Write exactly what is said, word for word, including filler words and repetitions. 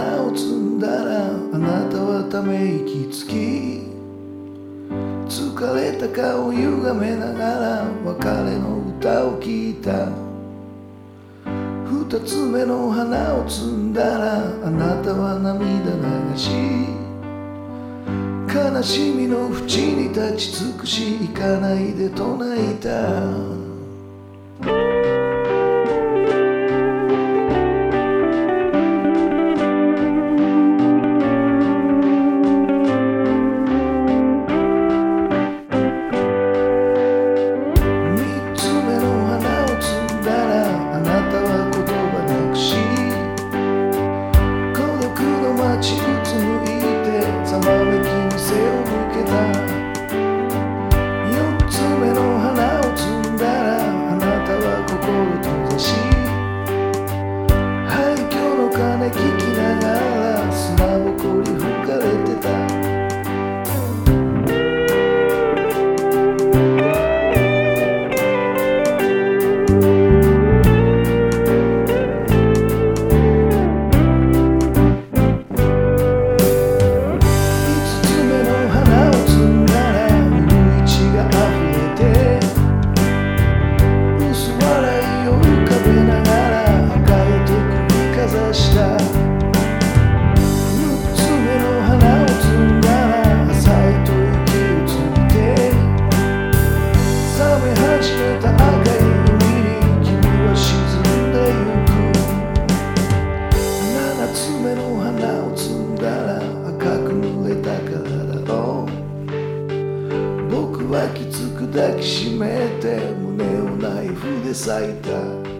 花を摘んだらあなたはため息つき、疲れた顔を歪めながら別れの歌を聴いた。二つ目の花を摘んだらあなたは涙流し、悲しみの淵に立ち尽くし行かないで唱えた。僕はきつく抱きしめて胸をナイフで裂いた。